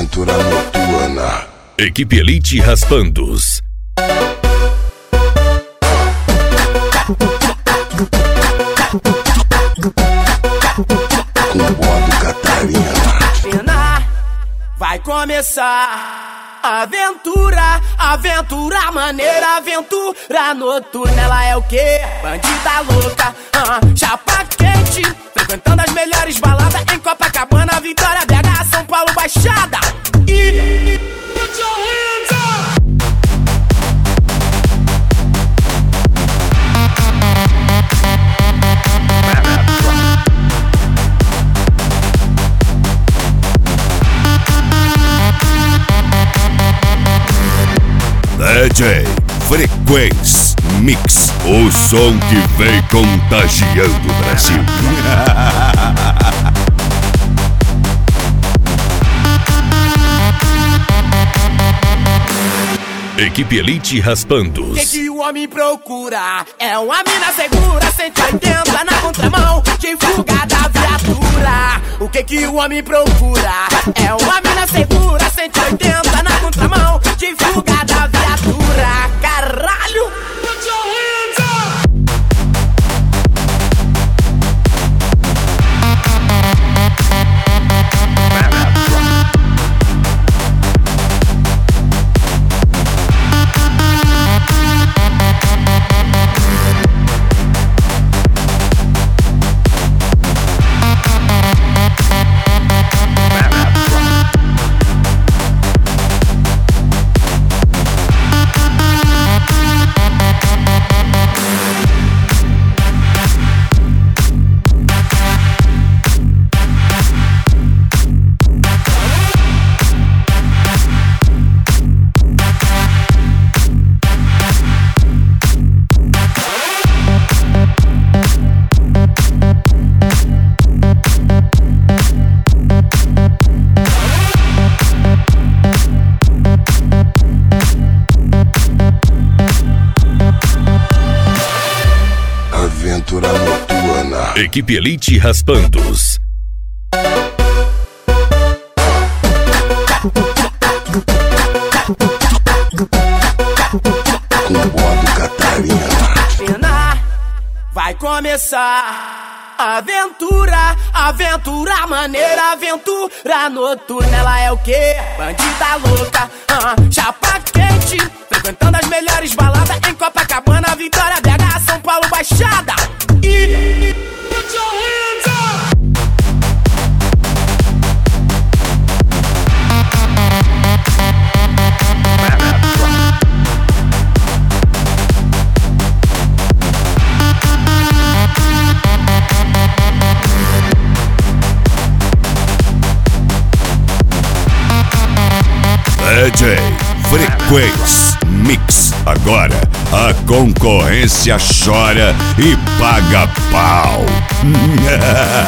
Aventura noturna. Equipe Elite Raspandos. Com modo Catarina. Vai começar aventura, aventura maneira, aventura noturna. Ela é o quê? Bandida louca, chapa quente, frequentando as melhores baladas em Copacabana, Vitória, BH, São Paulo, Baixada. E put your hands up! DJ Frequência Mix, o som que vem contagiando o Brasil. Equipe Elite Raspandos. O que o homem procura? É uma mina segura, 180 na contramão, de fuga da viatura. O que o homem procura? É uma mina segura, 180 na contramão, de fuga da viatura. Caralho! Put your hands up! Aventura noturna. Equipe Elite Raspandos. Com modo Catarina. Vai começar aventura, aventura maneira, aventura noturna. Ela é o quê? Bandida louca, chapa quente, frequentando as melhores baladas em Copacabana, Vitória, BH, São Paulo, Baixada. E put your hands up! DJ Frequência Mix. Agora a concorrência chora e paga pau.